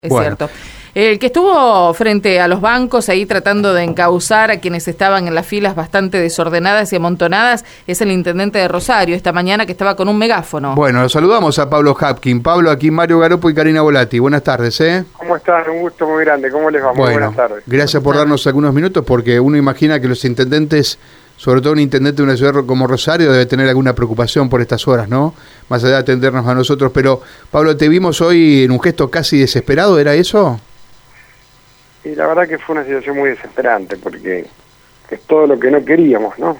Es cierto. El que estuvo frente a los bancos ahí tratando de encauzar a quienes estaban en las filas bastante desordenadas y amontonadas es el intendente de Rosario esta mañana, que estaba con un megáfono. Bueno, los saludamos a Pablo Hapkin. Pablo, aquí Mario Garopo y Karina Volati. Buenas tardes, ¿eh? ¿Cómo están? Un gusto muy grande. ¿Cómo les va? Muy buenas tardes. Gracias por darnos algunos minutos, porque uno imagina que los intendentes, sobre todo un intendente de una ciudad como Rosario, debe tener alguna preocupación por estas horas, ¿no? Más allá de atendernos a nosotros. Pero, Pablo, te vimos hoy en un gesto casi desesperado, ¿era eso? Y la verdad que fue una situación muy desesperante, porque es todo lo que no queríamos, ¿no?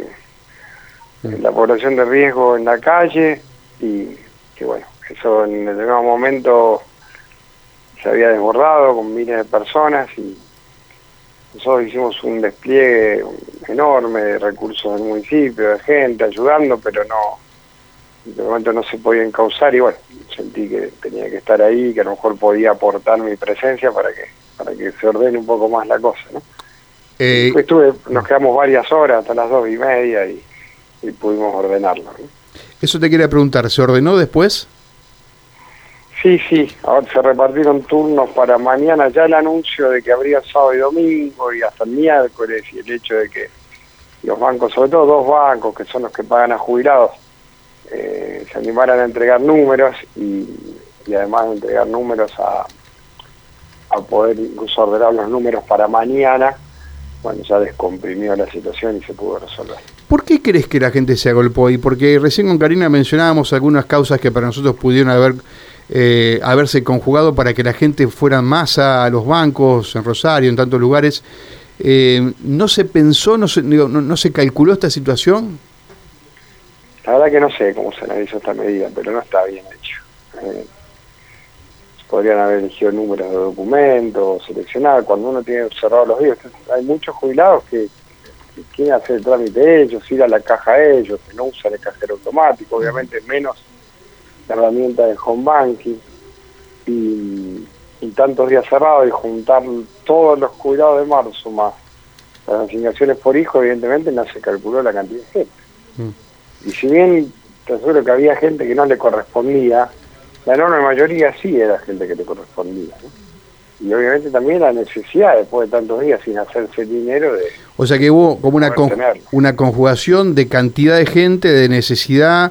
La población de riesgo en la calle, y que bueno, eso en determinado momento se había desbordado con miles de personas, y nosotros hicimos un despliegue enorme de recursos del municipio, de gente ayudando, pero no, de momento no se podía encauzar, y bueno, sentí que tenía que estar ahí, que a lo mejor podía aportar mi presencia para que se ordene un poco más la cosa, ¿no? Nos quedamos varias horas, hasta las 2:30, y pudimos ordenarlo, ¿no? Eso te quería preguntar, ¿se ordenó después? Sí, ahora se repartieron turnos para mañana, ya el anuncio de que habría sábado y domingo, y hasta el miércoles, y el hecho de que los bancos, sobre todo 2 bancos, que son los que pagan a jubilados, se animaran a entregar números, y además de entregar números a poder incluso ordenar los números para mañana, bueno, ya descomprimió la situación y se pudo resolver. ¿Por qué crees que la gente se agolpó ahí? Porque recién con Karina mencionábamos algunas causas que para nosotros pudieron haberse conjugado para que la gente fuera en masa a los bancos, en Rosario, en tantos lugares. ¿No se pensó, no se calculó esta situación? La verdad que no sé cómo se analizó esta medida, pero no está bien hecho. Podrían haber elegido números de documentos, seleccionar, cuando uno tiene cerrados los días. Hay muchos jubilados que quieren hacer el trámite ellos, ir a la caja ellos, que no usan el cajero automático, obviamente menos la herramienta de home banking, y tantos días cerrados, y juntar todos los jubilados de marzo más las asignaciones por hijo, evidentemente no se calculó la cantidad de gente. Y si bien te aseguro que había gente que no le correspondía, la enorme mayoría sí era gente que le correspondía, ¿no? Y obviamente también la necesidad, después de tantos días sin hacerse dinero, de... O sea que hubo como una conjugación de cantidad de gente, de necesidad.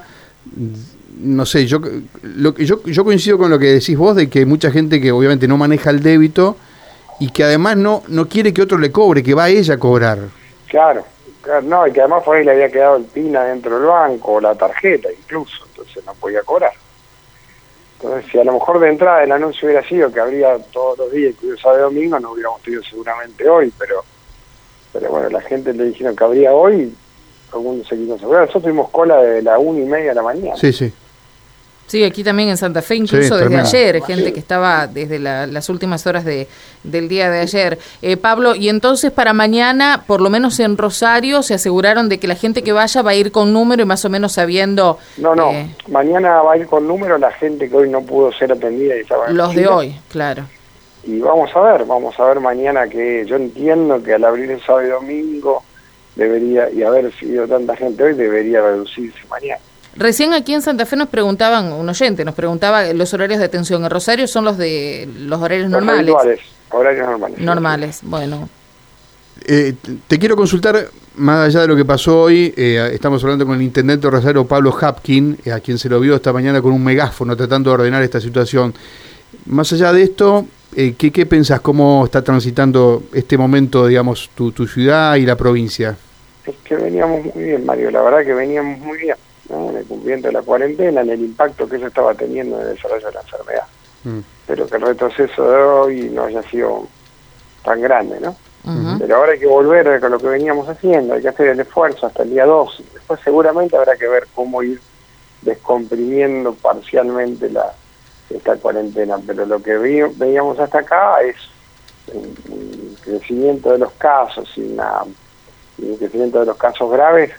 No sé, yo coincido con lo que decís vos, de que hay mucha gente que obviamente no maneja el débito y que además no quiere que otro le cobre, que va ella a cobrar. Claro, no, y que además por ahí le había quedado el PIN adentro del banco, o la tarjeta incluso, entonces no podía cobrar. Entonces, si a lo mejor de entrada el anuncio hubiera sido que habría todos los días, incluso sábado y domingo, no hubiéramos tenido seguramente hoy, pero bueno, la gente le dijeron que habría hoy, algunos se quiso asegurar. Nosotros tuvimos cola de la 1:30 de la mañana. Sí. Sí, aquí también en Santa Fe, incluso desde ayer, gente que estaba desde las últimas horas del día de ayer. Pablo, y entonces para mañana, por lo menos en Rosario, se aseguraron de que la gente que vaya va a ir con número y más o menos sabiendo... No, mañana va a ir con número la gente que hoy no pudo ser atendida y estaba en los de hoy, claro. Y vamos a ver mañana, que yo entiendo que al abrir el sábado y domingo debería, y haber sido tanta gente hoy, debería reducirse mañana. Recién aquí en Santa Fe nos preguntaban, un oyente nos preguntaba, los horarios de atención en Rosario son los horarios normales. Horarios normales. Normales, bueno. Te quiero consultar, más allá de lo que pasó hoy, estamos hablando con el intendente de Rosario, Pablo Hapkin, a quien se lo vio esta mañana con un megáfono tratando de ordenar esta situación. Más allá de esto, ¿qué pensás? ¿Cómo está transitando este momento, digamos, tu ciudad y la provincia? Es que veníamos muy bien, Mario, la verdad que veníamos muy bien, ¿no? En el cumplimiento de la cuarentena, en el impacto que eso estaba teniendo en el desarrollo de la enfermedad. Pero que el retroceso de hoy no haya sido tan grande, ¿no? Pero ahora hay que volver con lo que veníamos haciendo, hay que hacer el esfuerzo hasta el día 2. Después seguramente habrá que ver cómo ir descomprimiendo parcialmente esta cuarentena, pero lo que veíamos hasta acá es un crecimiento de los casos y un crecimiento de los casos graves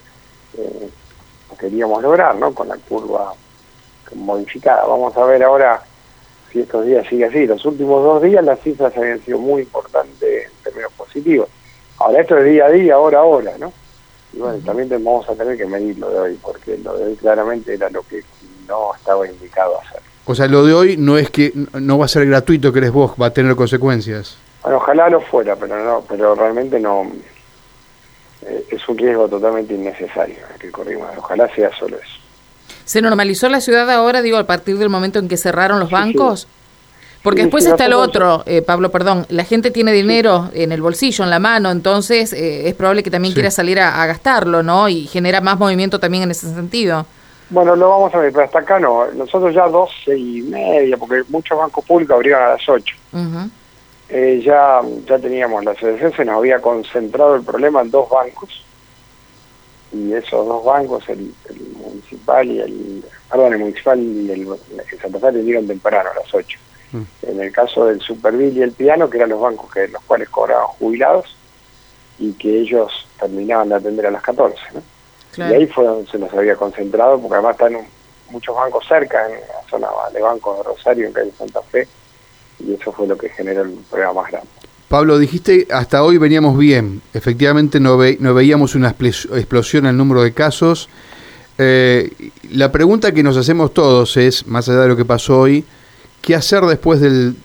queríamos lograr, ¿no? Con la curva modificada. Vamos a ver ahora si estos días sigue así. Los últimos 2 días las cifras habían sido muy importantes en términos positivos. Ahora esto es día a día, hora a hora, ¿no? Y bueno, también vamos a tener que medir lo de hoy, porque lo de hoy claramente era lo que no estaba indicado hacer. O sea, lo de hoy no es que no va a ser gratuito, crees vos, va a tener consecuencias. Bueno, ojalá lo fuera, pero realmente no. Es un riesgo totalmente innecesario el que corrimos. Ojalá sea solo eso. ¿Se normalizó la ciudad ahora, digo, a partir del momento en que cerraron los bancos? Sí. Porque después sí, está lo otro, Pablo, perdón, la gente tiene dinero en el bolsillo, en la mano, entonces es probable que también quiera salir a gastarlo, ¿no? Y genera más movimiento también en ese sentido. Bueno, lo vamos a ver, pero hasta acá no. Nosotros ya 12:30, porque muchos bancos públicos abrieron a las 8. Ya teníamos, la asociación se nos había concentrado el problema en 2 bancos, y esos 2 bancos, el municipal y el Santa Fe, le dieron temprano a las 8. En el caso del Superville y el Piano, que eran los bancos los cuales cobraban jubilados, y que ellos terminaban de atender a las 14, ¿no? Claro. Y ahí fue donde se nos había concentrado, porque además están muchos bancos cerca, en la zona de bancos de Rosario, en calle Santa Fe, y eso fue lo que generó el problema más grande. Pablo, dijiste, hasta hoy veníamos bien, efectivamente no veíamos una explosión en el número de casos. La pregunta que nos hacemos todos es, más allá de lo que pasó hoy, ¿qué hacer después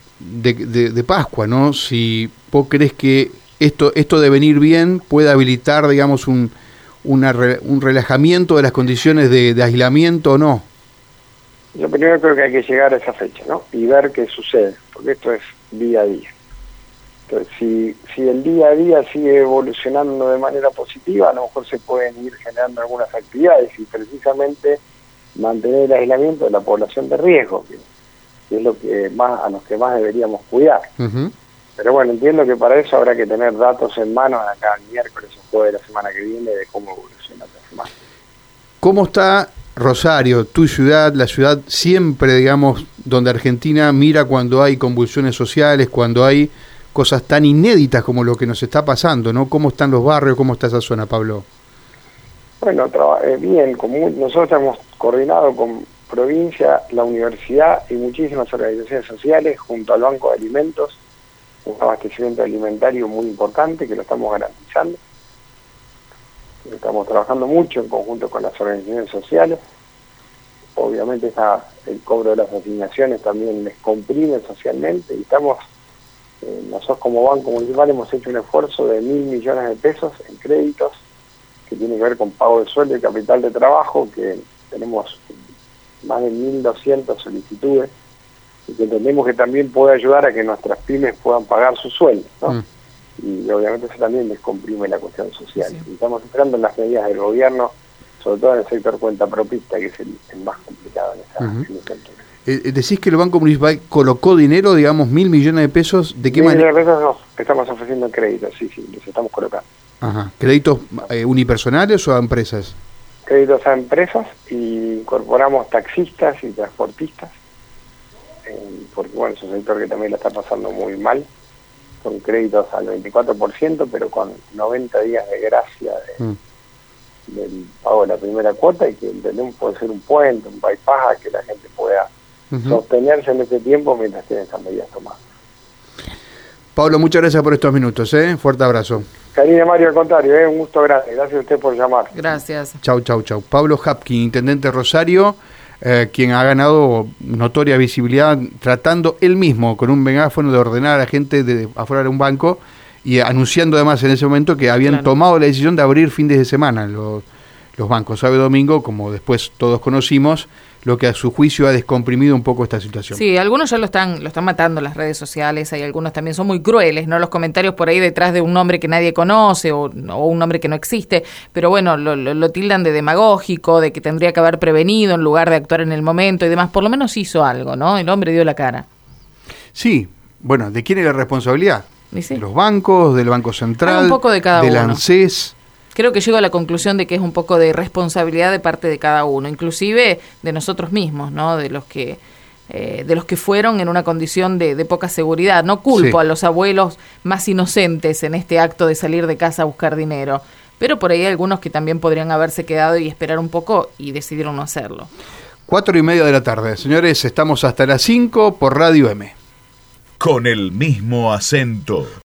de Pascua, no? Si vos crees que esto de venir bien puede habilitar, digamos, un relajamiento de las condiciones de aislamiento o no. Yo primero creo que hay que llegar a esa fecha, ¿no? Y ver qué sucede, porque esto es día a día. Entonces, si el día a día sigue evolucionando de manera positiva, a lo mejor se pueden ir generando algunas actividades y precisamente mantener el aislamiento de la población de riesgo, que es lo que a los que más deberíamos cuidar. Pero bueno, entiendo que para eso habrá que tener datos en mano acá el miércoles o jueves de la semana que viene de cómo evoluciona la semana. ¿Cómo está Rosario, tu ciudad, la ciudad siempre, digamos, donde Argentina mira cuando hay convulsiones sociales, cuando hay cosas tan inéditas como lo que nos está pasando, ¿no? ¿Cómo están los barrios? ¿Cómo está esa zona, Pablo? Bueno, bien. Nosotros hemos coordinado con provincia, la universidad y muchísimas organizaciones sociales junto al Banco de Alimentos, un abastecimiento alimentario muy importante que lo estamos garantizando. Estamos trabajando mucho en conjunto con las organizaciones sociales. Obviamente el cobro de las asignaciones también les comprime socialmente, y estamos, nosotros como Banco Municipal hemos hecho un esfuerzo de 1.000 millones de pesos en créditos que tiene que ver con pago de sueldo y capital de trabajo, que tenemos más de 1.200 solicitudes, y que entendemos que también puede ayudar a que nuestras pymes puedan pagar su sueldo, ¿no? Y obviamente eso también descomprime la cuestión social. Sí. Y estamos esperando las medidas del gobierno, sobre todo en el sector cuenta propista, que es el más complicado en ese sector. Decís que el Banco Municipal colocó dinero, digamos, 1.000 millones de pesos. ¿De qué manera? 1.000 millones de pesos no, estamos ofreciendo créditos, sí, los estamos colocando. Ajá. ¿Créditos unipersonales o a empresas? Créditos a empresas, y incorporamos taxistas y transportistas, porque bueno, es un sector que también la está pasando muy mal, con créditos al 24%, pero con 90 días de gracia del pago de la primera cuota, y que entendemos puede ser un puente, un bypass, que la gente pueda sostenerse en ese tiempo mientras tienen esas medidas tomadas. Pablo, muchas gracias por estos minutos, fuerte abrazo. Karina, Mario, al contrario, un gusto grande, gracias a usted por llamar. Gracias. Chau. Pablo Hapkin, intendente Rosario, quien ha ganado notoria visibilidad tratando él mismo con un megáfono de ordenar a la gente de afuera de un banco, y anunciando además en ese momento que habían tomado la decisión de abrir fines de semana los bancos, sábado y domingo, como después todos conocimos, lo que a su juicio ha descomprimido un poco esta situación. Sí, algunos ya lo están matando en las redes sociales, hay algunos también son muy crueles, ¿no? Los comentarios por ahí detrás de un nombre que nadie conoce o un nombre que no existe, pero bueno, lo tildan de demagógico, de que tendría que haber prevenido en lugar de actuar en el momento y demás. Por lo menos hizo algo, ¿no? El hombre dio la cara. Sí, bueno, ¿de quién es la responsabilidad? Sí. De los bancos, del Banco Central, un poco de cada del uno. ANSES. Creo que llego a la conclusión de que es un poco de responsabilidad de parte de cada uno, inclusive de nosotros mismos, ¿no? De los que fueron en una condición de poca seguridad. No culpo a los abuelos más inocentes en este acto de salir de casa a buscar dinero, pero por ahí hay algunos que también podrían haberse quedado y esperar un poco y decidieron no hacerlo. 4:30 de la tarde. Señores, estamos hasta las 5 por Radio M. Con el mismo acento.